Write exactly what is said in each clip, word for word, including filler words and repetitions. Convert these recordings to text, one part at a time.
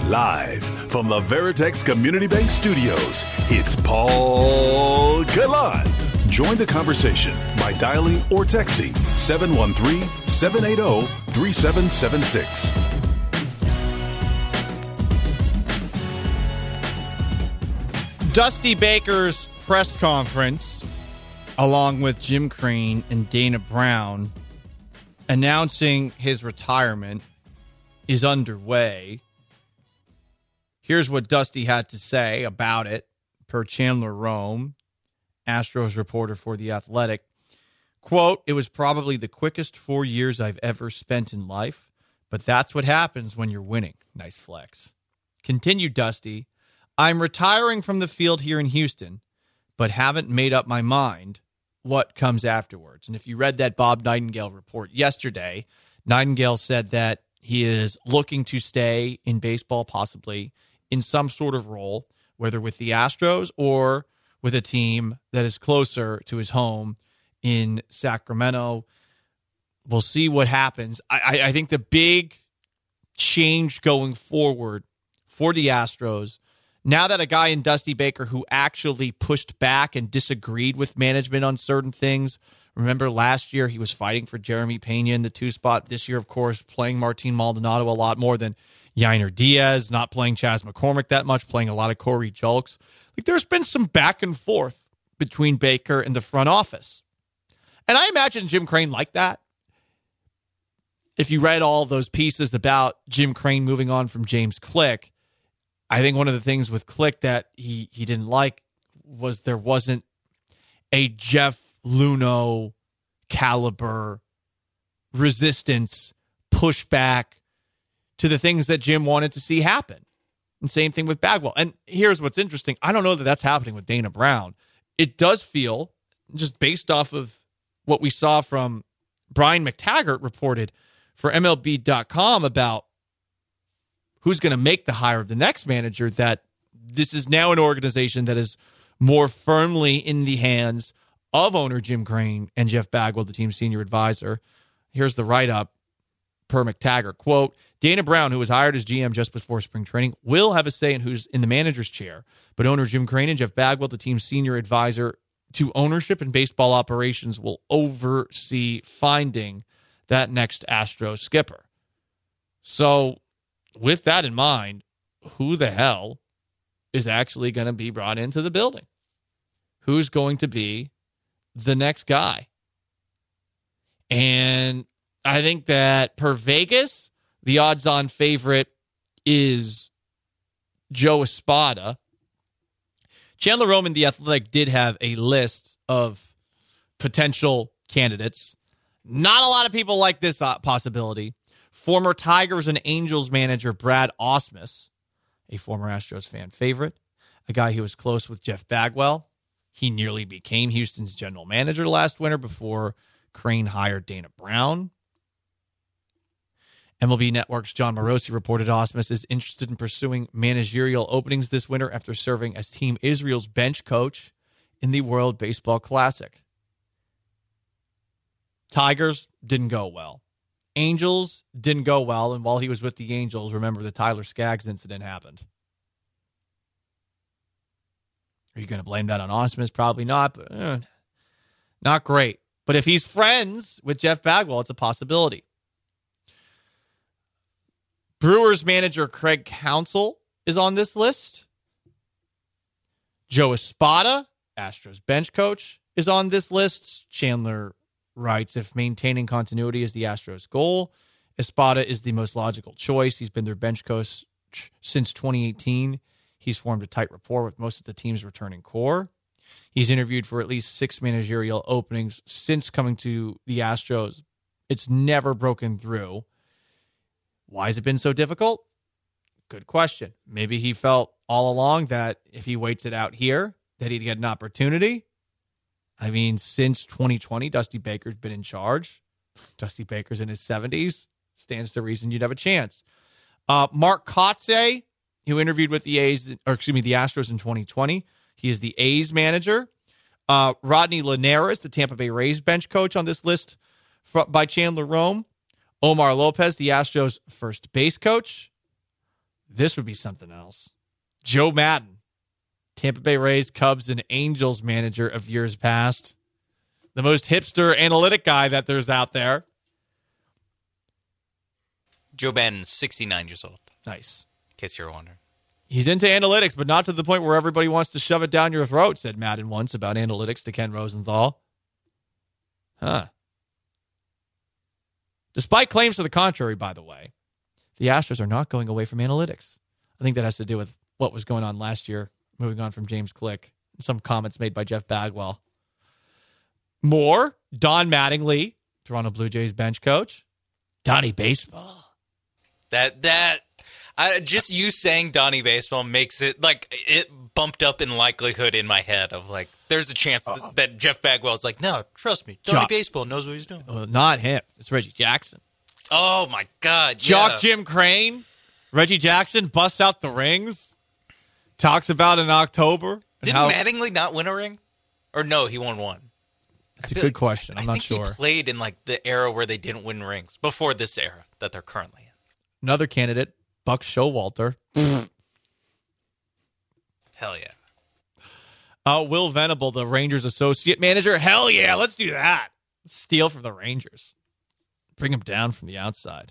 Live from the Veritex Community Bank Studios, it's Paul Gallant. Join the conversation by dialing or texting seven one three, seven eight zero, three seven seven six. Dusty Baker's press conference, along with Jim Crane and Dana Brown, announcing his retirement, is underway. Here's what Dusty had to say about it, per Chandler Rome, Astros reporter for The Athletic. Quote, "It was probably the quickest four years I've ever spent in life, but that's what happens when you're winning." Nice flex. Continued Dusty, "I'm retiring from the field here in Houston, but haven't made up my mind what comes afterwards." And if you read that Bob Nightingale report yesterday, Nightingale said that he is looking to stay in baseball, possibly in some sort of role, whether with the Astros or with a team that is closer to his home in Sacramento. We'll see what happens. I, I think the big change going forward for the Astros, now that a guy in Dusty Baker who actually pushed back and disagreed with management on certain things, remember last year he was fighting for Jeremy Pena in the two spot. This year, of course, playing Martin Maldonado a lot more than Yainer Diaz, not playing Chas McCormick that much, playing a lot of Corey Julks. Like, there's been some back and forth between Baker and the front office. And I imagine Jim Crane liked that. If you read all those pieces about Jim Crane moving on from James Click, I think one of the things with Click that he, he didn't like was there wasn't a Jeff Luhnow caliber resistance, pushback to the things that Jim wanted to see happen. And same thing with Bagwell. And here's what's interesting. I don't know that that's happening with Dana Brown. It does feel, just based off of what we saw from Brian McTaggart reported for M L B dot com about who's going to make the hire of the next manager, that this is now an organization that is more firmly in the hands of owner Jim Crane and Jeff Bagwell, the team's senior advisor. Here's the write-up per McTaggart. Quote, "Dana Brown, who was hired as G M just before spring training, will have a say in who's in the manager's chair, but owner Jim Crane and Jeff Bagwell, the team's senior advisor to ownership and baseball operations, will oversee finding that next Astros skipper." So with that in mind, who the hell is actually going to be brought into the building? Who's going to be the next guy? And I think that per Vegas, the odds-on favorite is Joe Espada. Chandler Rome and The Athletic did have a list of potential candidates. Not a lot of people like this uh, possibility. Former Tigers and Angels manager Brad Ausmus, a former Astros fan favorite, a guy who was close with Jeff Bagwell. He nearly became Houston's general manager last winter before Crane hired Dana Brown. M L B Network's John Morosi reported Ausmus is interested in pursuing managerial openings this winter after serving as Team Israel's bench coach in the World Baseball Classic. Tigers didn't go well. Angels didn't go well, and while he was with the Angels, remember the Tyler Skaggs incident happened. Are you going to blame that on Ausmus? Probably not, but eh, not great. But if he's friends with Jeff Bagwell, it's a possibility. Brewers manager Craig Counsell is on this list. Joe Espada, Astros bench coach, is on this list. Chandler writes, if maintaining continuity is the Astros' goal, Espada is the most logical choice. He's been their bench coach since twenty eighteen. He's formed a tight rapport with most of the team's returning core. He's interviewed for at least six managerial openings since coming to the Astros. It's never broken through. Why has it been so difficult? Good question. Maybe he felt all along that if he waits it out here, that he'd get an opportunity. I mean, since twenty twenty, Dusty Baker's been in charge. Dusty Baker's in his seventies. Stands to reason you'd have a chance. Uh, Mark Kotsay, who interviewed with the A's, or excuse me, the Astros in twenty twenty. He is the A's manager. Uh, Rodney Linares, the Tampa Bay Rays bench coach on this list for, by Chandler Rome. Omar Lopez, the Astros first base coach. This would be something else. Joe Madden, Tampa Bay Rays, Cubs, and Angels manager of years past. The most hipster analytic guy that there's out there. Joe Madden's sixty-nine years old. Nice. In case you're wondering. He's into analytics, but not to the point where everybody wants to shove it down your throat, said Madden once about analytics to Ken Rosenthal. Huh. Despite claims to the contrary, by the way, the Astros are not going away from analytics. I think that has to do with what was going on last year, moving on from James Click, and some comments made by Jeff Bagwell. More, Don Mattingly, Toronto Blue Jays bench coach. Donnie Baseball. That, that, I, just you saying Donnie Baseball makes it, like, it bumped up in likelihood in my head of, like, there's a chance that, uh, that Jeff Bagwell's like, no, trust me, Donnie Jock. Baseball knows what he's doing. Uh, not him. It's Reggie Jackson. Oh, my God. Jock yeah. Jim Crane. Reggie Jackson busts out the rings. Talks about in October. Didn't how- Mattingly not win a ring? Or no, he won one. It's a good like, question. I'm I not think sure. He played in, like, the era where they didn't win rings. Before this era that they're currently in. Another candidate, Buck Showalter. Hell yeah. Uh, Will Venable, the Rangers associate manager. Hell yeah, let's do that. Let's steal from the Rangers. Bring them down from the outside.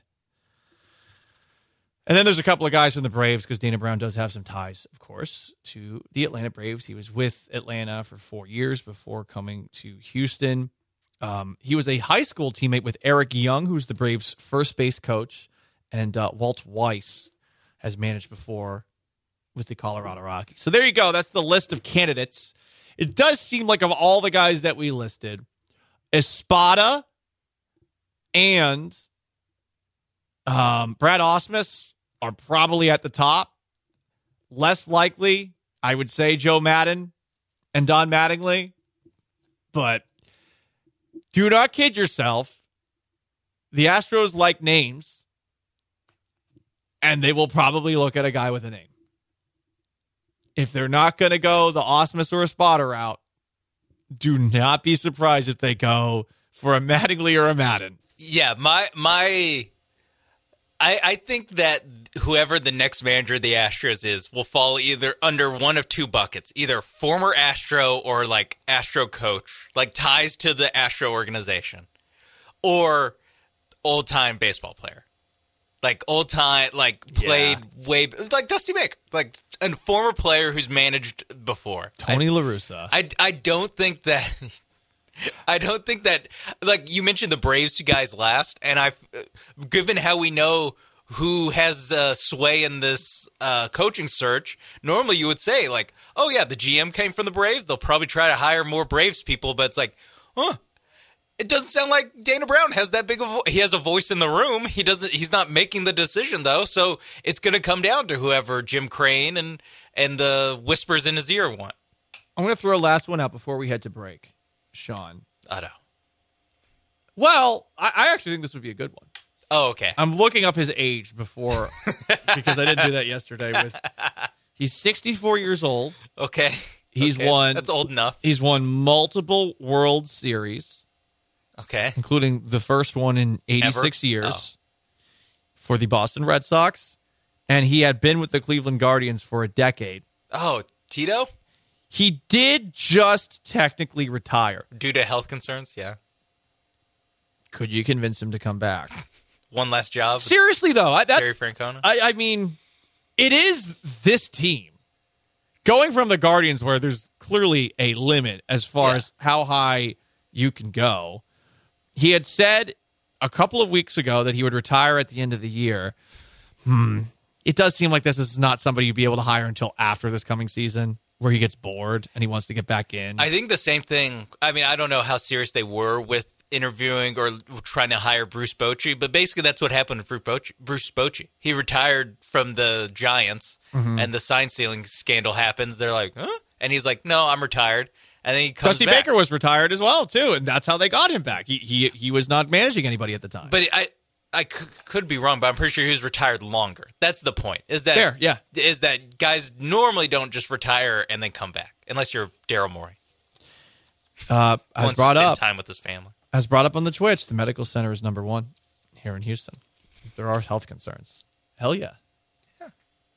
And then there's a couple of guys from the Braves, because Dana Brown does have some ties, of course, to the Atlanta Braves. He was with Atlanta for four years before coming to Houston. Um, he was a high school teammate with Eric Young, who's the Braves' first base coach, and uh, Walt Weiss has managed before with the Colorado Rockies. So there you go. That's the list of candidates. It does seem like of all the guys that we listed, Espada and um, Brad Ausmus are probably at the top. Less likely, I would say, Joe Madden and Don Mattingly. But do not kid yourself. The Astros like names, and they will probably look at a guy with a name. If they're not going to go the Ausmus or a Espada route, do not be surprised if they go for a Mattingly or a Madden. Yeah, my my, I I think that whoever the next manager of the Astros is will fall either under one of two buckets, either former Astro or like Astro coach, like ties to the Astro organization, or old time baseball player. Like old time, like played yeah. way, like Dusty Baker, like a former player who's managed before. Tony I, La Russa. I, I don't think that, I don't think that, like you mentioned the Braves two guys last, and I've, given how we know who has uh, sway in this uh, coaching search, normally you would say like, oh yeah, the G M came from the Braves, they'll probably try to hire more Braves people, but it's like, huh. It doesn't sound like Dana Brown has that big of a vo- he has a voice in the room. He doesn't he's not making the decision though. So it's going to come down to whoever Jim Crane and and the whispers in his ear want. I'm going to throw a last one out before we head to break. Sean. I know. Well, I, I actually think this would be a good one. Oh, okay. I'm looking up his age before because I didn't do that yesterday with he's sixty-four years old. Okay. He's okay. won That's old enough. He's won multiple World Series. Okay. Including the first one in eighty-six Ever? years oh. for the Boston Red Sox. And he had been with the Cleveland Guardians for a decade. Oh, Tito? He did just technically retire. Due to health concerns, yeah. Could you convince him to come back? One last job? Seriously, though. I, that's, Terry Francona? I, I mean, it is this team. Going from the Guardians, where there's clearly a limit as far yeah. as how high you can go. He had said a couple of weeks ago that he would retire at the end of the year. Hmm. It does seem like this is not somebody you'd be able to hire until after this coming season, where he gets bored and he wants to get back in. I think the same thing. I mean, I don't know how serious they were with interviewing or trying to hire Bruce Bochy, but basically that's what happened with Bruce Bochy. Bruce Bochy. He retired from the Giants, mm-hmm. and the sign stealing scandal happens. They're like, huh? And he's like, no, I'm retired. And then he comes Dusty back. Baker was retired as well, too, and that's how they got him back. He he he was not managing anybody at the time. But I I c- could be wrong, but I'm pretty sure he was retired longer. That's the point. Is that Fair, yeah. Is that guys normally don't just retire and then come back, unless you're Daryl Morey. Uh, as Once brought spend up time with his family. As brought up on the Twitch, the medical center is number one here in Houston. If there are health concerns. Hell yeah. Yeah.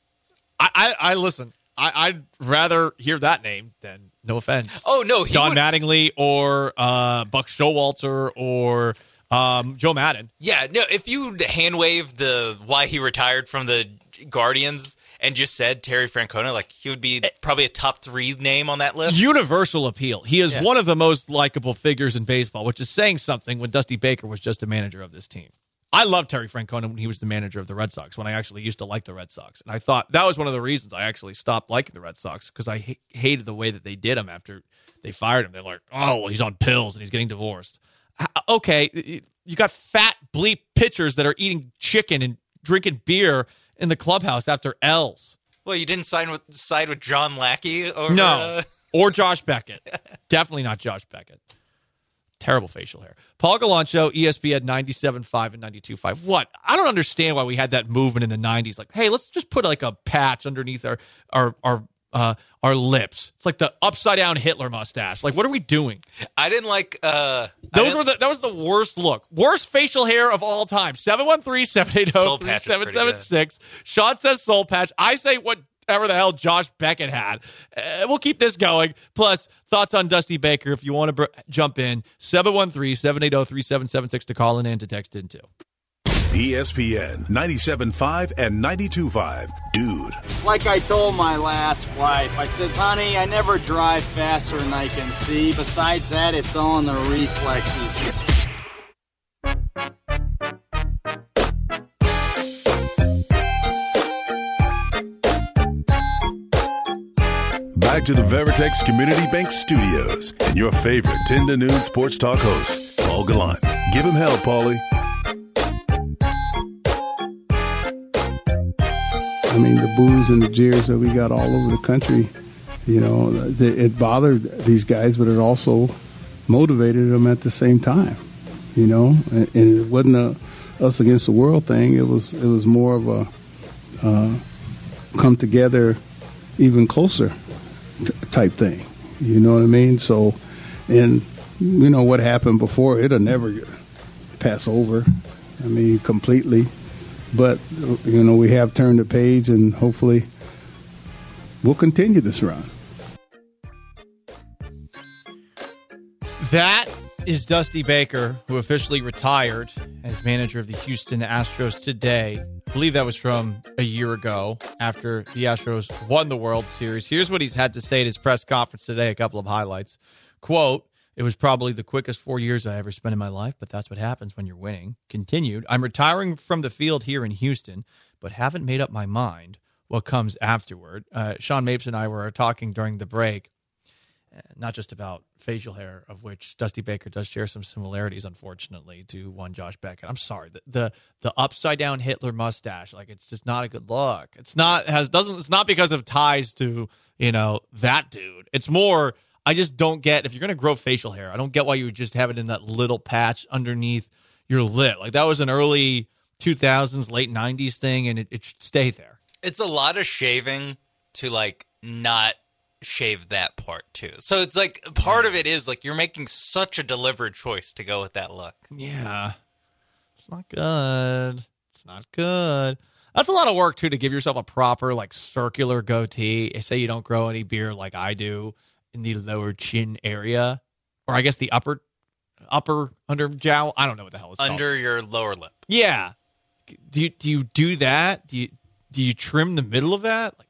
I, I, I listen. I, I'd rather hear that name than, no offense. Oh no, he Don would, Mattingly or uh, Buck Showalter or um, Joe Madden. Yeah, no. If you hand wave the why he retired from the Guardians and just said Terry Francona, like he would be probably a top three name on that list. Universal appeal. He is Yeah. one of the most likable figures in baseball, which is saying something when Dusty Baker was just a manager of this team. I loved Terry Francona when he was the manager of the Red Sox, when I actually used to like the Red Sox. And I thought that was one of the reasons I actually stopped liking the Red Sox, because I ha- hated the way that they did him after they fired him. They're like, oh, well, he's on pills and he's getting divorced. H- okay, you got fat bleep pitchers that are eating chicken and drinking beer in the clubhouse after L's. Well, you didn't sign with side with John Lackey over No, uh... or Josh Beckett. Definitely not Josh Beckett. Terrible facial hair. Paul Gallant Show, E S P N ninety-seven point five and ninety-two point five. What? I don't understand why we had that movement in the nineties. Like, hey, let's just put like a patch underneath our our our uh, our lips. It's like the upside down Hitler mustache. Like, what are we doing? I didn't like. Uh, Those were the that was the worst look, worst facial hair of all time. seven one three, seven eight zero, three seven seven six. Sean says soul patch. I say what. Whatever the hell Josh Beckett had. Uh, we'll keep this going. Plus, thoughts on Dusty Baker. If you want to br- jump in, seven one three, seven eight zero, three seven seven six to call in and to text in too. E S P N ninety-seven point five and ninety-two point five. Dude. Like I told my last wife, I says, honey, I never drive faster than I can see. Besides that, it's all in the reflexes. Back to the Veritex Community Bank Studios and your favorite ten to noon sports talk host, Paul Gallant. Give him hell, Paulie. I mean, the boos and the jeers that we got all over the country, you know, it bothered these guys, but it also motivated them at the same time, you know. And it wasn't a us against the world thing. It was it was more of a uh, come together even closer type thing, you know what I mean? So, and you know what happened before, it'll never pass over, I mean, completely. But, you know, we have turned the page, and hopefully we'll continue this run. That is Dusty Baker, who officially retired as manager of the Houston Astros today. I believe that was from a year ago after the Astros won the World Series. Here's what he's had to say at his press conference today, a couple of highlights. Quote, it was probably the quickest four years I ever spent in my life, but that's what happens when you're winning. Continued, I'm retiring from the field here in Houston, but haven't made up my mind what comes afterward. Uh, Sean Mapes and I were talking during the break, not just about facial hair, of which Dusty Baker does share some similarities, unfortunately, to one Josh Beckett. I'm sorry, the the, the upside down Hitler mustache, like, it's just not a good look. It's not has doesn't it's not because of ties to, you know, that dude. It's more, I just don't get, if you're gonna grow facial hair, I don't get why you would just have it in that little patch underneath your lip. Like, that was an early two thousands, late nineties thing, and it, it should stay there. It's a lot of shaving to like not shave that part too. So it's like part of it is like you're making such a deliberate choice to go with that look. Yeah. It's not good. It's not good. That's a lot of work too, to give yourself a proper like circular goatee. Say you don't grow any beard like I do in the lower chin area, or I guess the upper upper under jowl. I don't know what the hell it's Under called. your lower lip. Yeah. Do you, do you do that? Do you do you trim the middle of that? Like,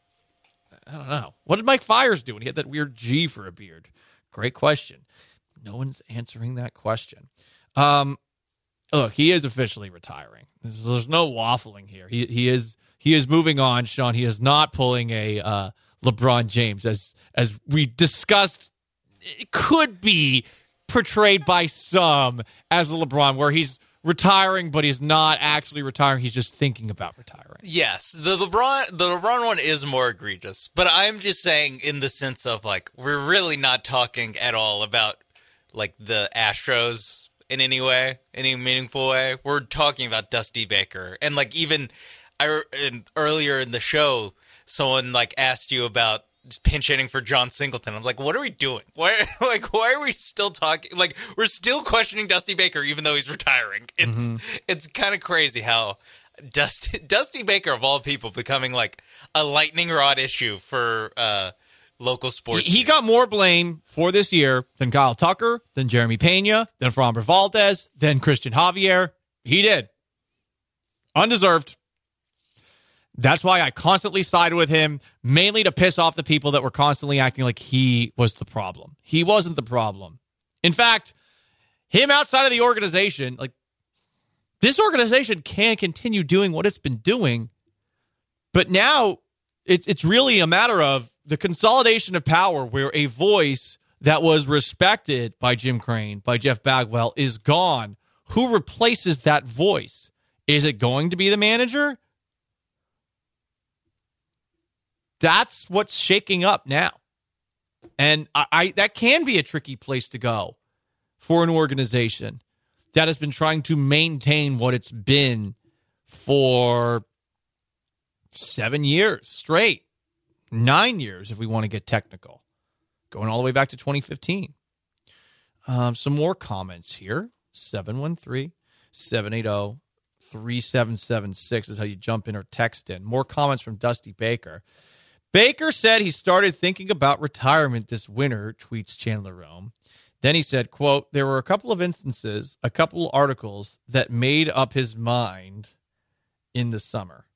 I don't know. What did Mike Fiers do when he had that weird G for a beard? Great question. No one's answering that question. Um, look, he is officially retiring. There's, there's no waffling here. He he is he is moving on, Sean. He is not pulling a uh, LeBron James, as as we discussed. It could be portrayed by some as a LeBron, where he's retiring, but he's not actually retiring. He's just thinking about retiring. Yes, the LeBron the LeBron one is more egregious, but I'm just saying in the sense of like we're really not talking at all about like the Astros in any way, any meaningful way. We're talking about Dusty Baker, and like even I in, earlier in the show, someone like asked you about pinch hitting for John Singleton. I'm like, what are we doing? Why, like, why are we still talking? Like, we're still questioning Dusty Baker even though he's retiring. It's mm-hmm. it's kind of crazy how Dusty, Dusty Baker, of all people, becoming like a lightning rod issue for uh, local sports. He, he got more blame for this year than Kyle Tucker, than Jeremy Pena, than Framber Valdez, than Christian Javier. He did. Undeserved. That's why I constantly sided with him, mainly to piss off the people that were constantly acting like he was the problem. He wasn't the problem. In fact, him outside of the organization, like, this organization can continue doing what it's been doing, but now it's it's really a matter of the consolidation of power where a voice that was respected by Jim Crane, by Jeff Bagwell, is gone. Who replaces that voice? Is it going to be the manager? That's what's shaking up now. And I, I that can be a tricky place to go for an organization that has been trying to maintain what it's been for seven years straight. Nine years, if we want to get technical. Going all the way back to twenty fifteen. Um, some more comments here. seven one three, seven eight zero, three seven seven six is how you jump in or text in. More comments from Dusty Baker. Baker said he started thinking about retirement this winter, tweets Chandler Rome. Then he said, quote, there were a couple of instances, a couple of articles that made up his mind in the summer.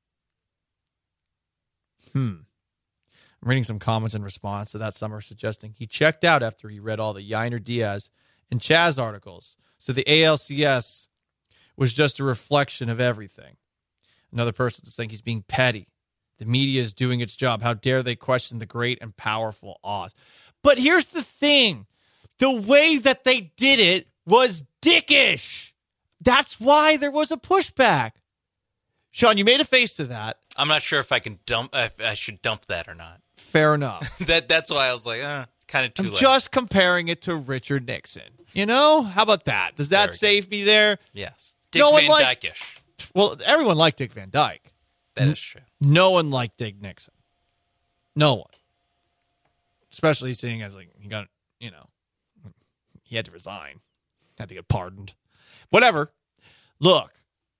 Hmm. I'm reading some comments in response to that summer suggesting he checked out after he read all the Yainer Diaz and Chaz articles. So the A L C S was just a reflection of everything. Another person is saying he's being petty. The media is doing its job. How dare they question the great and powerful Oz? But here's the thing. The way that they did it was dickish. That's why there was a pushback. Sean, you made a face to that. I'm not sure if I can dump. If I should dump that or not. Fair enough. that that's why I was like, uh, it's kind of too I'm late. Just comparing it to Richard Nixon. You know, how about that? Does that Very save me there? Yes, Dick no Van one liked, Dyke-ish. Well, everyone liked Dick Van Dyke. That is true. No one liked Dick Nixon. No one. Especially seeing as like he got, you know, he had to resign. Had to get pardoned. Whatever. Look.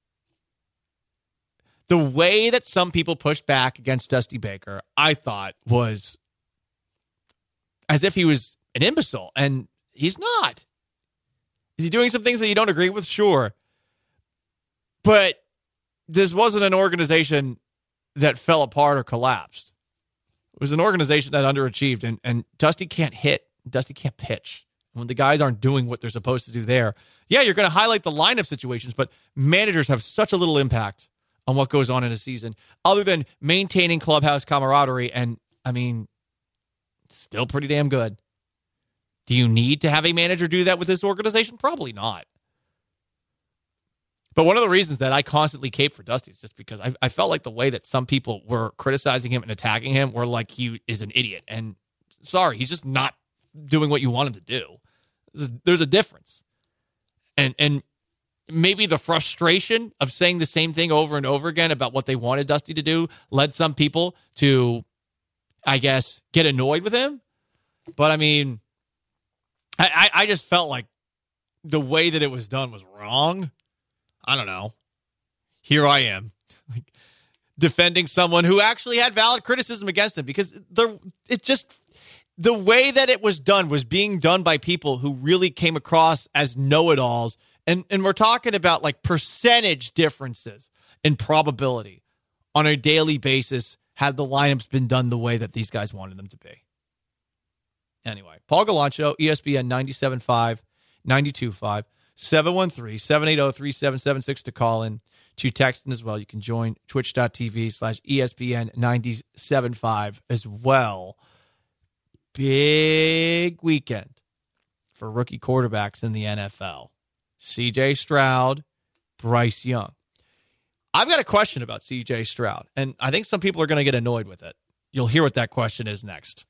The way that some people pushed back against Dusty Baker, I thought was as if he was an imbecile. And he's not. Is he doing some things that you don't agree with? Sure. But this wasn't an organization that fell apart or collapsed. It was an organization that underachieved, and, and Dusty can't hit. Dusty can't pitch. When the guys aren't doing what they're supposed to do there, yeah, you're going to highlight the lineup situations, but managers have such a little impact on what goes on in a season other than maintaining clubhouse camaraderie, and, I mean, it's still pretty damn good. Do you need to have a manager do that with this organization? Probably not. But one of the reasons that I constantly cape for Dusty is just because I, I felt like the way that some people were criticizing him and attacking him were like he is an idiot. And sorry, he's just not doing what you want him to do. There's, there's a difference. And and maybe the frustration of saying the same thing over and over again about what they wanted Dusty to do led some people to, I guess, get annoyed with him. But I mean, I, I, I just felt like the way that it was done was wrong. I don't know. Here I am, like, defending someone who actually had valid criticism against him because the it just the way that it was done was being done by people who really came across as know-it-alls, and and we're talking about like percentage differences in probability on a daily basis had the lineups been done the way that these guys wanted them to be. Anyway, Paul Gallant Show, E S P N ninety-seven point five, ninety-two point five. seven one three, seven eight zero, three seven seven six to call in, to text in as well. You can join twitch.tv slash ESPN 975 as well. Big weekend for rookie quarterbacks in the N F L. C J Stroud, Bryce Young. I've got a question about C J Stroud, and I think some people are going to get annoyed with it. You'll hear what that question is next.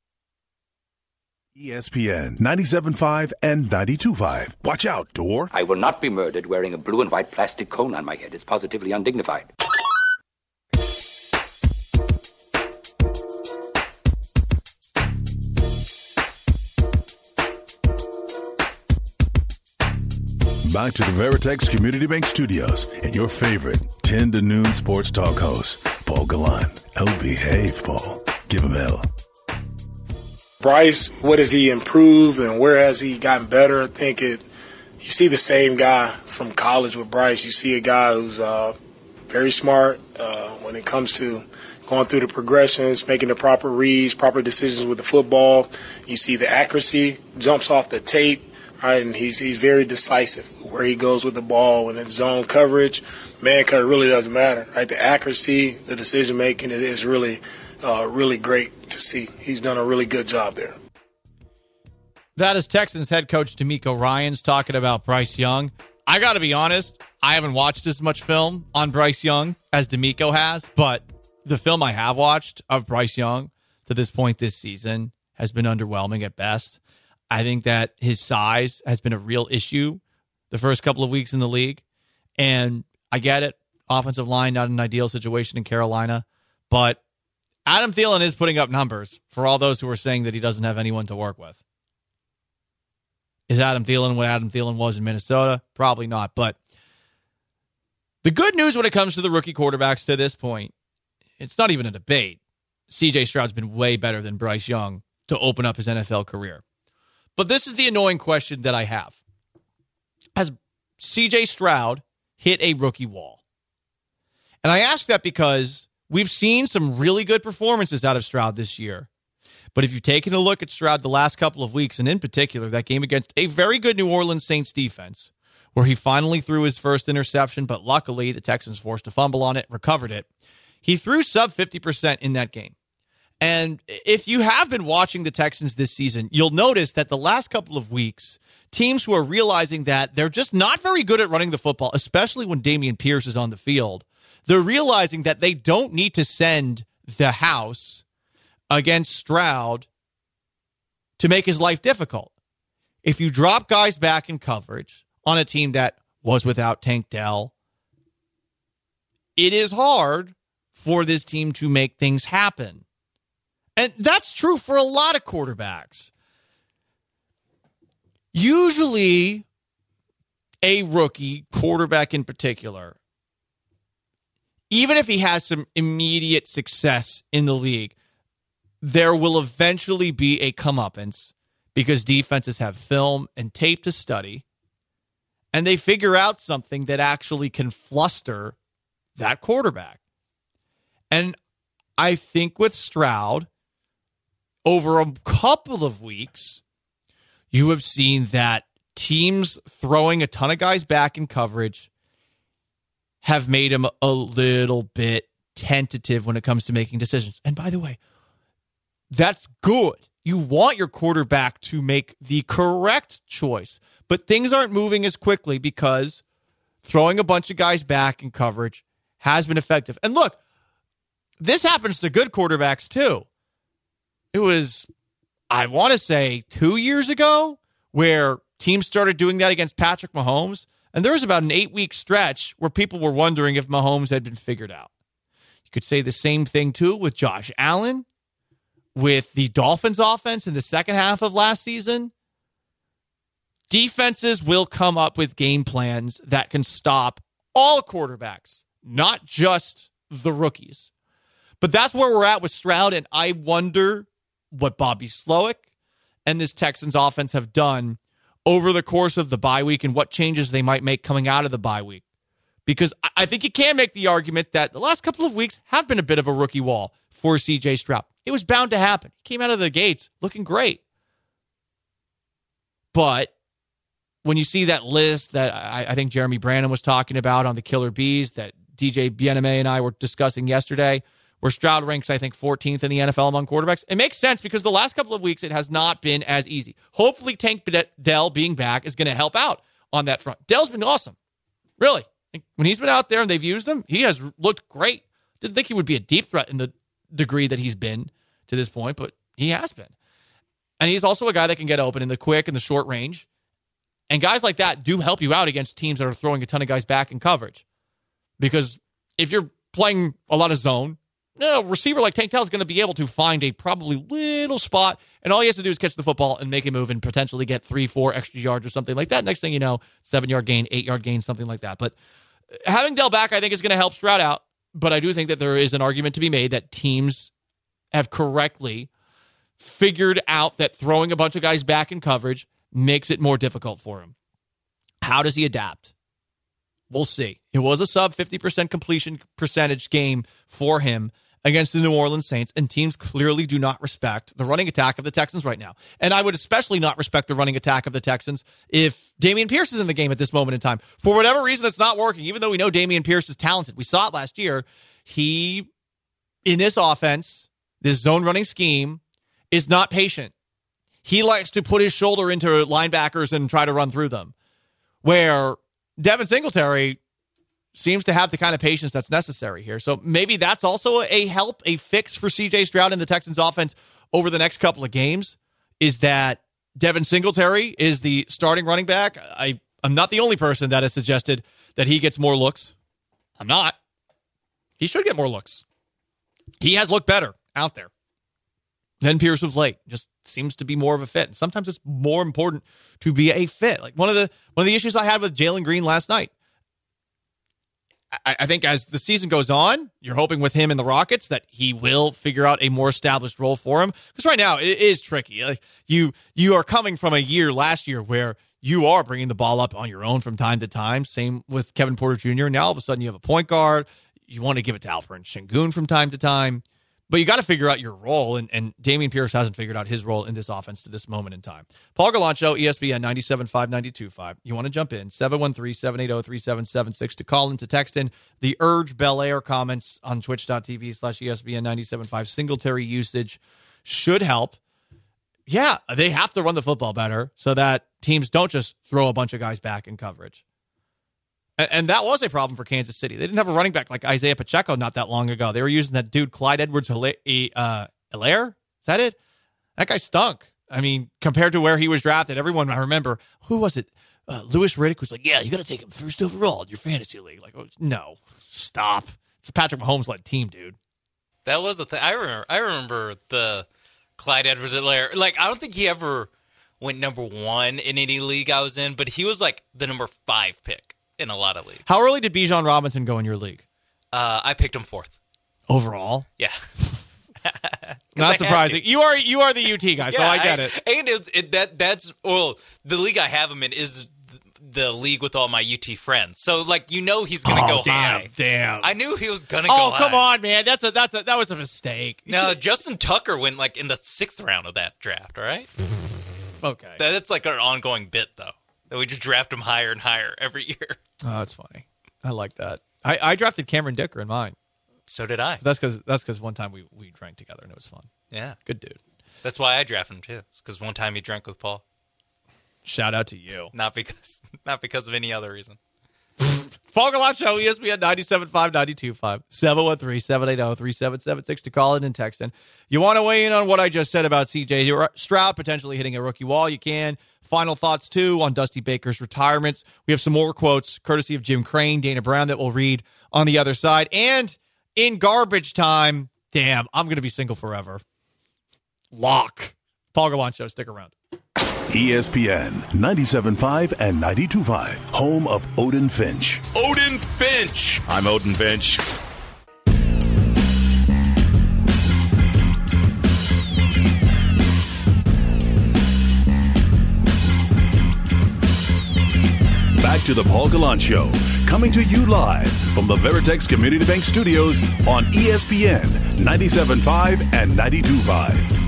E S P N ninety-seven point five and ninety-two point five. Watch out, Door. I will not be murdered wearing a blue and white plastic cone on my head. It's positively undignified. Back to the Veritex Community Bank Studios and your favorite ten to noon sports talk host, Paul Gallant. Oh, behave, Paul. Give him hell. Bryce, what has he improved and where has he gotten better? I think it. You see the same guy from college with Bryce. You see a guy who's uh, very smart uh, when it comes to going through the progressions, making the proper reads, proper decisions with the football. You see the accuracy jumps off the tape, right? And he's he's very decisive where he goes with the ball when it's zone coverage. Man coverage really doesn't matter, right? The accuracy, the decision making is really, uh, really great to see. He's done a really good job there. That is Texans head coach DeMeco Ryans talking about Bryce Young. I got to be honest, I haven't watched as much film on Bryce Young as DeMeco has, but the film I have watched of Bryce Young to this point this season has been underwhelming at best. I think that his size has been a real issue the first couple of weeks in the league, and I get it. Offensive line, not an ideal situation in Carolina, but Adam Thielen is putting up numbers for all those who are saying that he doesn't have anyone to work with. Is Adam Thielen what Adam Thielen was in Minnesota? Probably not, but the good news when it comes to the rookie quarterbacks to this point, it's not even a debate. C J Stroud's been way better than Bryce Young to open up his N F L career. But this is the annoying question that I have. Has C J Stroud hit a rookie wall? And I ask that because we've seen some really good performances out of Stroud this year. But if you've taken a look at Stroud the last couple of weeks, and in particular that game against a very good New Orleans Saints defense, where he finally threw his first interception, but luckily the Texans forced a fumble on it, recovered it. He threw sub fifty percent in that game. And if you have been watching the Texans this season, you'll notice that the last couple of weeks, teams who are realizing that they're just not very good at running the football, especially when Dameon Pierce is on the field, they're realizing that they don't need to send the house against Stroud to make his life difficult. If you drop guys back in coverage on a team that was without Tank Dell, it is hard for this team to make things happen. And that's true for a lot of quarterbacks. Usually, a rookie quarterback in particular, even if he has some immediate success in the league, there will eventually be a comeuppance because defenses have film and tape to study, and they figure out something that actually can fluster that quarterback. And I think with Stroud, over a couple of weeks, you have seen that teams throwing a ton of guys back in coverage have made him a little bit tentative when it comes to making decisions. And by the way, that's good. You want your quarterback to make the correct choice, but things aren't moving as quickly because throwing a bunch of guys back in coverage has been effective. And look, this happens to good quarterbacks too. It was, I want to say, two years ago where teams started doing that against Patrick Mahomes, and there was about an eight-week stretch where people were wondering if Mahomes had been figured out. You could say the same thing, too, with Josh Allen, with the Dolphins offense in the second half of last season. Defenses will come up with game plans that can stop all quarterbacks, not just the rookies. But that's where we're at with Stroud, and I wonder what Bobby Slowick and this Texans offense have done over the course of the bye week and what changes they might make coming out of the bye week. Because I think you can make the argument that the last couple of weeks have been a bit of a rookie wall for C J Stroud. It was bound to happen. He came out of the gates looking great. But when you see that list that I, I think Jeremy Brandon was talking about on the Killer Bees that D J Bieneme and I were discussing yesterday, where Stroud ranks, I think, fourteenth in the N F L among quarterbacks. It makes sense because the last couple of weeks it has not been as easy. Hopefully Tank Dell being back is going to help out on that front. Dell's been awesome. Really. When he's been out there and they've used him, he has looked great. Didn't think he would be a deep threat in the degree that he's been to this point, but he has been. And he's also a guy that can get open in the quick and the short range. And guys like that do help you out against teams that are throwing a ton of guys back in coverage. Because if you're playing a lot of zone, no, a receiver like Tank Dell is going to be able to find a probably little spot, and all he has to do is catch the football and make a move and potentially get three, four extra yards or something like that. Next thing you know, seven-yard gain, eight-yard gain, something like that. But having Dell back, I think, is going to help Stroud out. But I do think that there is an argument to be made that teams have correctly figured out that throwing a bunch of guys back in coverage makes it more difficult for him. How does he adapt? We'll see. It was a sub fifty percent completion percentage game for him against the New Orleans Saints, and teams clearly do not respect the running attack of the Texans right now. And I would especially not respect the running attack of the Texans if Dameon Pierce is in the game at this moment in time. For whatever reason, it's not working, even though we know Dameon Pierce is talented. We saw it last year. He, in this offense, this zone running scheme, is not patient. He likes to put his shoulder into linebackers and try to run through them, where Devin Singletary seems to have the kind of patience that's necessary here. So maybe that's also a help, a fix for C J Stroud in the Texans offense over the next couple of games, is that Devin Singletary is the starting running back. I, I'm not the only person that has suggested that he gets more looks. I'm not. He should get more looks. He has looked better out there than Pierce of late. Just seems to be more of a fit. And sometimes it's more important to be a fit. Like one of the one of the issues I had with Jalen Green last night, I, I think as the season goes on, you're hoping with him in the Rockets that he will figure out a more established role for him. Because right now it is tricky. Like you, you are coming from a year last year where you are bringing the ball up on your own from time to time. Same with Kevin Porter Junior Now all of a sudden you have a point guard. You want to give it to Alperen Sengun from time to time. But you got to figure out your role, and, and Dameon Pierce hasn't figured out his role in this offense to this moment in time. Paul Gallant Show, E S P N ninety-seven point five, ninety-two point five. You want to jump in, seven one three, seven eight zero, three seven seven six to call in, to text in. The Urge Bel Air comments on twitch.tv slash ESPN ninety-seven point five. Singletary usage should help. Yeah, they have to run the football better so that teams don't just throw a bunch of guys back in coverage. And that was a problem for Kansas City. They didn't have a running back like Isaiah Pacheco not that long ago. They were using that dude, Clyde Edwards-Helaire. Uh, Is that it? That guy stunk. I mean, compared to where he was drafted, everyone, I remember, who was it? Uh, Louis Riddick was like, yeah, you got to take him first overall in your fantasy league. Like, oh, no, stop. It's a Patrick Mahomes-led team, dude. That was the thing. I remember, I remember the Clyde Edwards-Helaire. Like, I don't think he ever went number one in any league I was in, but he was like the number five pick in a lot of leagues. How early did Bijan Robinson go in your league? Uh, I picked him fourth. Overall? Yeah. Not surprising. You are you are the U T guy, yeah, so I get I, it. And it's, it, that that's well, the league I have him in is the league with all my U T friends. So like you know he's gonna oh, go damn, high. Damn. I knew he was gonna oh, go high. Oh come on, man. That's a that's a that was a mistake. No, Justin Tucker went like in the sixth round of that draft. All right. Okay. That's like our ongoing bit though. That we just draft him higher and higher every year. Oh, that's funny. I like that. I, I drafted Cameron Dicker in mine. So did I. But that's because that's because one time we, we drank together and it was fun. Yeah. Good dude. That's why I drafted him too. Because one time he drank with Paul. Shout out to you. Not because not because of any other reason. Paul Gallant Show, E S P N ninety-seven point five, ninety-two point five, seven one three, seven eight zero, three seven seven six to call in and text in. You want to weigh in on what I just said about C J Stroud potentially hitting a rookie wall? You can. Final thoughts, too, on Dusty Baker's retirements. We have some more quotes, courtesy of Jim Crane, Dana Brown, that we'll read on the other side. And in garbage time, damn, I'm going to be single forever. Lock. Paul Gallant Show, stick around. E S P N ninety-seven point five and ninety-two point five, home of Odin Finch. Odin Finch. I'm Odin Finch. Back to the Paul Gallant Show, coming to you live from the Veritex Community Bank Studios on E S P N ninety-seven point five and ninety-two point five.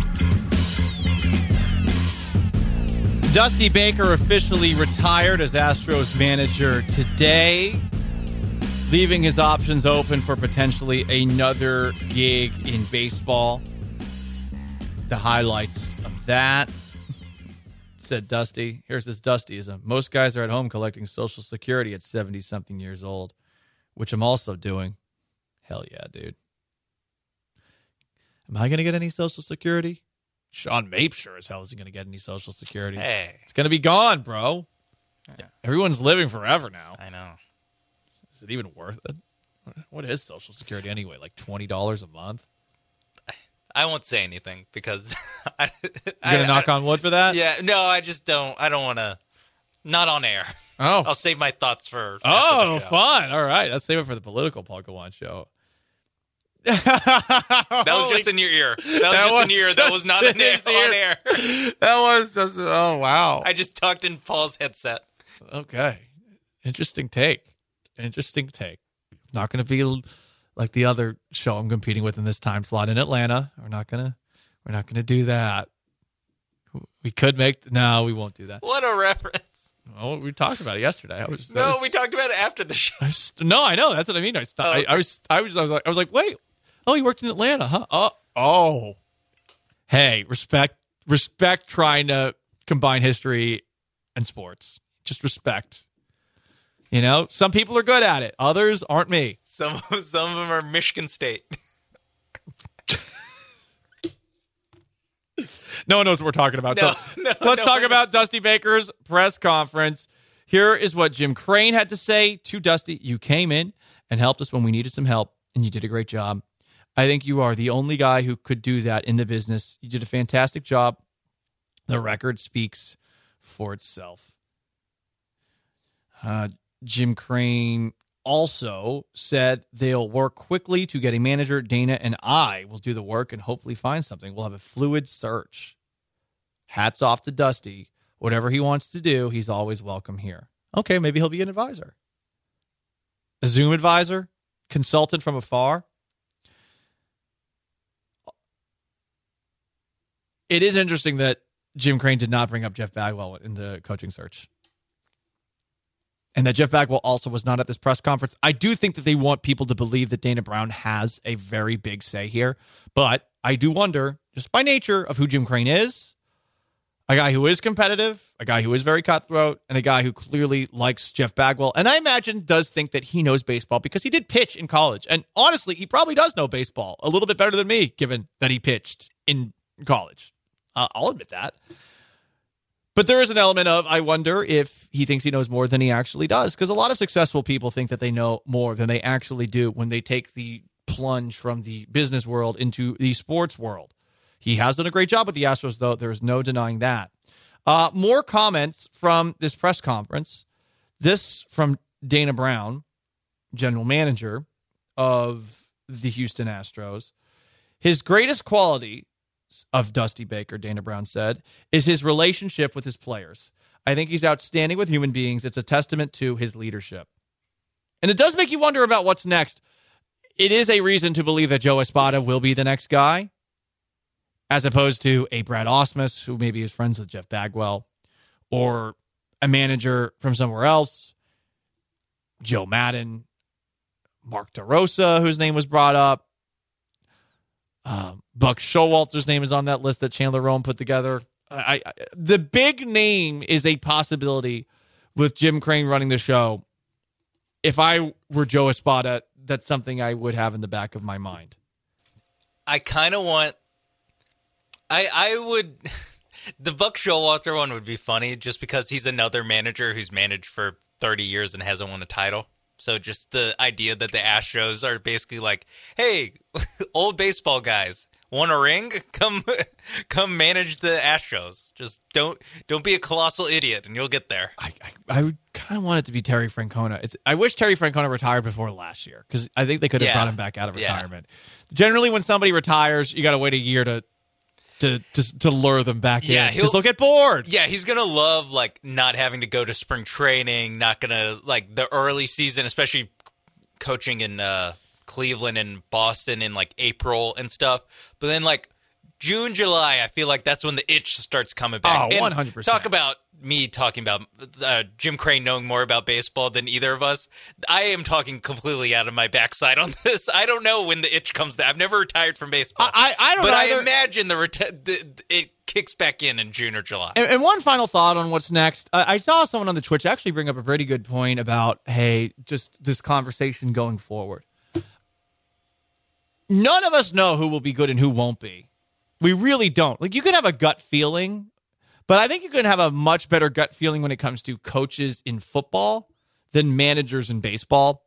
Dusty Baker officially retired as Astros manager today, leaving his options open for potentially another gig in baseball. The highlights of that, said Dusty. Here's this Dustyism. Most guys are at home collecting Social Security at seventy-something years old, which I'm also doing. Hell yeah, dude. Am I going to get any Social Security? Sean Mape sure as hell isn't going to get any Social Security. Hey. It's going to be gone, bro. Yeah. Everyone's living forever now. I know. Is it even worth it? What is Social Security anyway? Like twenty dollars a month? I won't say anything because I, You're gonna I, knock I, on wood for that? Yeah, no, I just don't. I don't want to. Not on air. Oh, I'll save my thoughts for. Oh, the show. fun! All right, let's save it for the political Paul Gallant show. That was just in your ear. That was That just was in your ear. That was not just in in air, his on ear. air. That was just oh wow. I just talked in Paul's headset. Okay, interesting take. Interesting take. Not going to be like the other show I'm competing with in this time slot in Atlanta. We're not gonna. We're not gonna do that. We could make. No, we won't do that. What a reference. Oh, we talked about it yesterday. I was, No, I was, we talked about it after the show. I was, no, I know. That's what I mean. I, st- Oh, okay. I, I was. I was. I was like. I was like. Wait. Oh, he worked in Atlanta, huh? Oh. Oh. Hey, respect. Respect. Trying to combine history and sports. Just respect. You know, some people are good at it. Others aren't me. Some some of them are Michigan State. No one knows what we're talking about. No, so no, let's no talk one about Dusty Baker's press conference. Here is what Jim Crane had to say to Dusty. You came in and helped us when we needed some help, and you did a great job. I think you are the only guy who could do that in the business. You did a fantastic job. The record speaks for itself. Uh, Jim Crane also said they'll work quickly to get a manager. Dana and I will do the work and hopefully find something. We'll have a fluid search. Hats off to Dusty. Whatever he wants to do, he's always welcome here. Okay, maybe he'll be an advisor. A Zoom advisor? Consultant from afar? It is interesting that Jim Crane did not bring up Jeff Bagwell in the coaching search. And that Jeff Bagwell also was not at this press conference. I do think that they want people to believe that Dana Brown has a very big say here. But I do wonder, just by nature of who Jim Crane is, a guy who is competitive, a guy who is very cutthroat, and a guy who clearly likes Jeff Bagwell. And I imagine does think that he knows baseball because he did pitch in college. And honestly, he probably does know baseball a little bit better than me, given that he pitched in college. Uh, I'll admit that. But there is an element of, I wonder if he thinks he knows more than he actually does. Because a lot of successful people think that they know more than they actually do when they take the plunge from the business world into the sports world. He has done a great job with the Astros, though. There's no denying that. Uh, more comments from this press conference. This from Dana Brown, general manager of the Houston Astros. His greatest quality of Dusty Baker, Dana Brown said, is his relationship with his players. I think he's outstanding with human beings. It's a testament to his leadership. And it does make you wonder about what's next. It is a reason to believe that Joe Espada will be the next guy, as opposed to a Brad Ausmus, who maybe is friends with Jeff Bagwell, or a manager from somewhere else, Joe Madden, Mark DeRosa, whose name was brought up. Um, Buck Showalter's name is on that list that Chandler Rome put together. I, I the big name is a possibility with Jim Crane running the show. If I were Joe Espada, that's something I would have in the back of my mind. I kind of want. I I would. The Buck Showalter one would be funny just because he's another manager who's managed for thirty years and hasn't won a title. So just the idea that the Astros are basically like, hey, old baseball guys, want a ring? Come come manage the Astros. Just don't don't be a colossal idiot and you'll get there. I I, I would kind of want it to be Terry Francona. It's, I wish Terry Francona retired before last year because I think they could have Yeah. brought him back out of Yeah. retirement. Generally, when somebody retires, you got to wait a year to to to, to lure them back Yeah, in he'll- because they'll get bored. Yeah, he's gonna love like not having to go to spring training, not gonna like the early season, especially coaching in uh, Cleveland and Boston in like April and stuff. But then like June, July, I feel like that's when the itch starts coming back. Oh, And one hundred percent. Talk about me talking about uh, Jim Crane knowing more about baseball than either of us. I am talking completely out of my backside on this. I don't know when the itch comes back. I've never retired from baseball. I I, I don't but either. I imagine the, reti- the it kicks back in in June or July. And, and one final thought on what's next. I, I saw someone on the Twitch actually bring up a pretty good point about, hey, just this conversation going forward. None of us know who will be good and who won't be. We really don't. Like, you can have a gut feeling, but I think you can have a much better gut feeling when it comes to coaches in football than managers in baseball.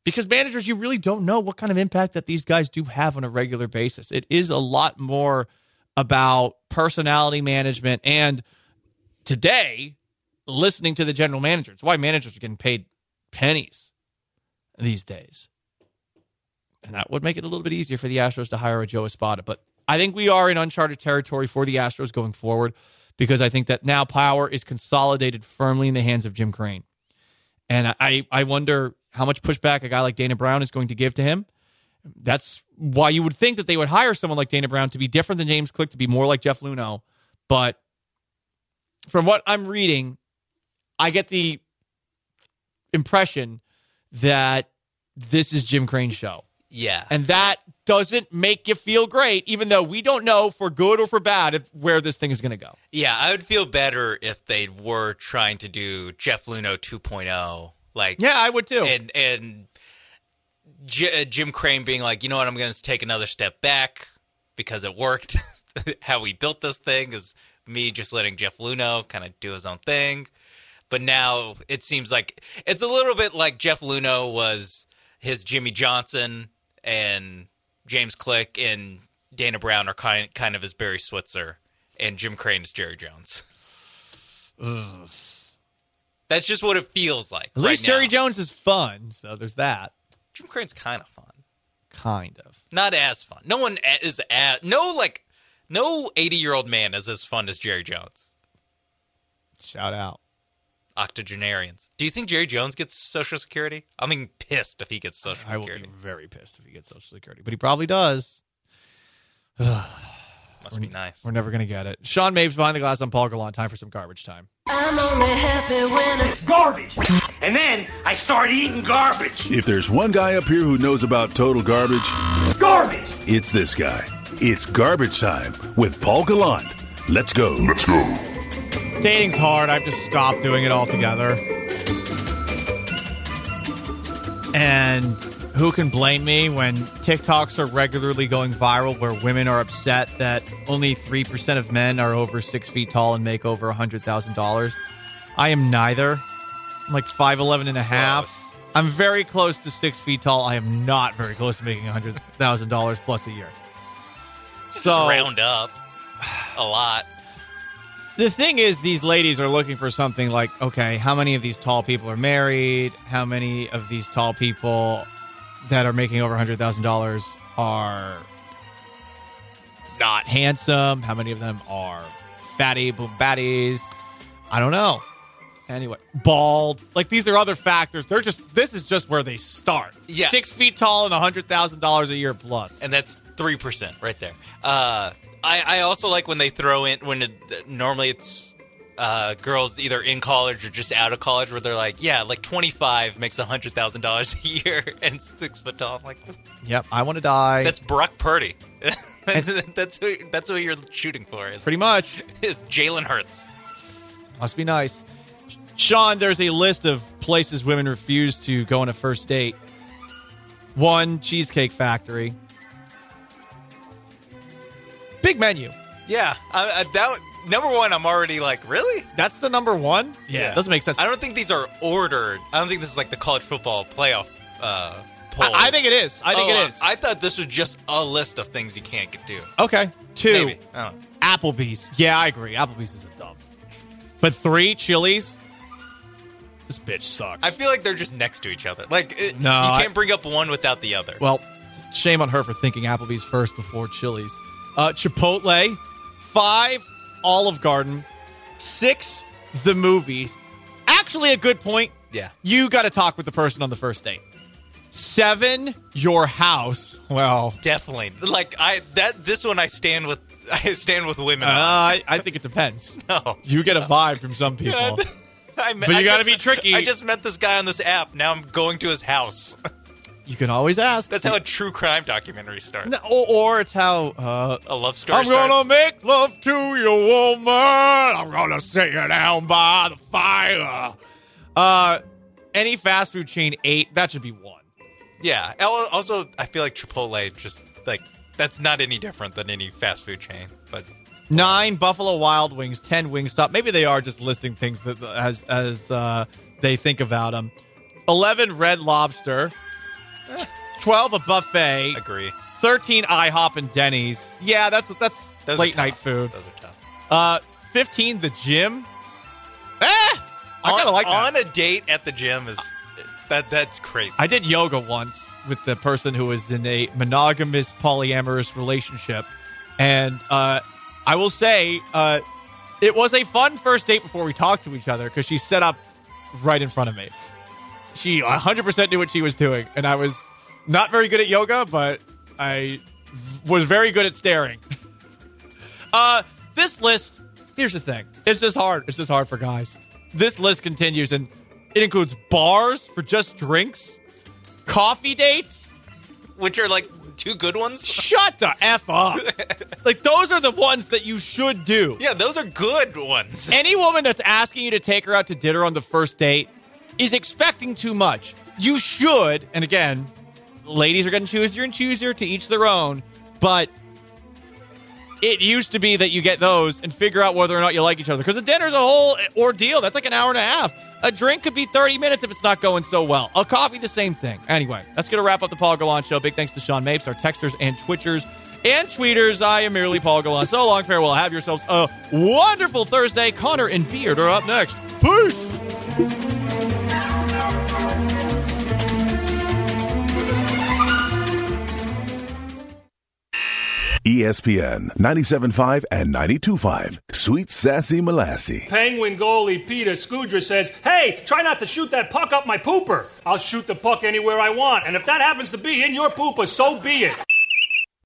Because managers, you really don't know what kind of impact that these guys do have on a regular basis. It is a lot more about personality management. And today, listening to the general manager, it's why managers are getting paid pennies these days. And that would make it a little bit easier for the Astros to hire a Joe Espada. But I think we are in uncharted territory for the Astros going forward, because I think that now power is consolidated firmly in the hands of Jim Crane. And I, I wonder how much pushback a guy like Dana Brown is going to give to him. That's why you would think that they would hire someone like Dana Brown to be different than James Click, to be more like Jeff Luhnow. But from what I'm reading, I get the impression that this is Jim Crane's show. Yeah. And that doesn't make you feel great, even though we don't know for good or for bad if, where this thing is going to go. Yeah, I would feel better if they were trying to do Jeff Luhnow two point oh. Like, yeah, I would too. And, and J- Jim Crane being like, you know what, I'm going to take another step back because it worked. How we built this thing is me just letting Jeff Luhnow kind of do his own thing. But now it seems like it's a little bit like Jeff Luhnow was his Jimmy Johnson, and James Click and Dana Brown are kind kind of his Barry Switzer, and Jim Crane is Jerry Jones. Ugh. That's just what it feels like. At right least now. Jerry Jones is fun, so there's that. Jim Crane's kind of fun. Kind of. Not as fun. No one is as no like no eighty-year-old man is as fun as Jerry Jones. Shout out. Octogenarians. Do you think Jerry Jones gets Social Security? I mean, pissed if he gets Social I will Security. be very pissed if he gets Social Security, but he probably does. Must be nice. We're never going to get it. Sean Mapes behind the glass. I'm Paul Gallant. Time for some garbage time. I'm only happy when it's garbage. And then I start eating garbage. If there's one guy up here who knows about total garbage, Garbage. it's this guy. It's Garbage Time with Paul Gallant. Let's go. Let's go. Dating's hard. I've just stopped doing it altogether. And who can blame me when TikToks are regularly going viral where women are upset that only three percent of men are over six feet tall and make over one hundred thousand dollars? I am neither. I'm like five eleven and a half. I'm very close to six feet tall. I am not very close to making one hundred thousand dollars plus a year. So Just round up a lot. The thing is, these ladies are looking for something like, okay, how many of these tall people are married? How many of these tall people that are making over one hundred thousand dollars are not handsome? How many of them are fatty boom baddies? I don't know. Anyway, bald. Like, these are other factors. They're just, this is just where they start. Yeah. Six feet tall and one hundred thousand dollars a year plus. And that's three percent right there. Uh, I, I also like when they throw in, when it, normally it's uh, girls either in college or just out of college, where they're like, yeah, like twenty-five makes one hundred thousand dollars a year and six foot tall. I'm like, Yep, I want to die. that's Brock Purdy. that's, that's, who, that's who you're shooting for. Is, Pretty much. is Jalen Hurts. Must be nice. Sean, there's a list of places women refuse to go on a first date. One, Cheesecake Factory. Big menu. Yeah. I, I, that number one, I'm already like, really? That's the number one? Yeah, doesn't make sense. I don't think these are ordered. I don't think this is like the college football playoff uh, poll. I, I think it is. I think Oh, it is. I thought this was just a list of things you can't get do. okay. Two, Maybe. I don't know. Applebee's. Yeah, I agree. Applebee's is a dump. But three, Chili's. This bitch sucks. I feel like they're just next to each other. Like, it, No, you I- can't bring up one without the other. Well, shame on her for thinking Applebee's first before Chili's. Uh, Chipotle. Five, Olive Garden. Six, the movies. Actually, a good point. Yeah. You got to talk with the person on the first date. Seven, your house. Well, Definitely. Like, I that this one I stand with I stand with women uh, on. I, I think it depends. No. You get a vibe from some people. I, But you I gotta just be met- tricky. I just met this guy on this app. Now I'm going to his house. You can always ask. That's how a true crime documentary starts. No, or, or it's how uh, A love story I'm starts. gonna make love to you, woman. I'm gonna sit you down by the fire. Uh, any fast food chain, eight. That should be one. Yeah. Al- Also, I feel like Chipotle just like that's not any different than any fast food chain. But Nine, Buffalo Wild Wings. Ten, Wingstop. Maybe they are just listing things that as as uh, they think about them. Eleven, Red Lobster. twelve a buffet. Agree. thirteen IHOP and Denny's. Yeah, that's that's Those late are night tough. food. Those are tough. Uh, fifteen the gym. Eh, I kind on, of like that. On a date at the gym is that that's crazy. I did yoga once with the person who was in a monogamous polyamorous relationship, and uh, I will say uh, it was a fun first date before we talked to each other because she set up right in front of me. She one hundred percent knew what she was doing, and I was not very good at yoga, but I was very good at staring. uh, this list, here's the thing. It's just hard. It's just hard for guys. This list continues, and it includes bars for just drinks, coffee dates, which are like two good ones. Shut the F up. Like, those are the ones that you should do. Yeah, those are good ones. Any woman that's asking you to take her out to dinner on the first date is expecting too much. You should, and again, ladies are getting choosier and choosier, to each their own, but it used to be that you get those and figure out whether or not you like each other. Because a dinner's a whole ordeal. That's like an hour and a half. A drink could be thirty minutes if it's not going so well. A coffee, the same thing. Anyway, that's going to wrap up the Paul Gallant Show. Big thanks to Sean Mapes, our texters and twitchers and tweeters. I am merely Paul Gallant. So long, farewell. Have yourselves a wonderful Thursday. Connor and Beard are up next. Peace! E S P N ninety-seven point five and ninety-two point five. Sweet Sassy Molassie. Penguin goalie Peter Scudra says, hey, try not to shoot that puck up my pooper. I'll shoot the puck anywhere I want, and if that happens to be in your pooper, so be it.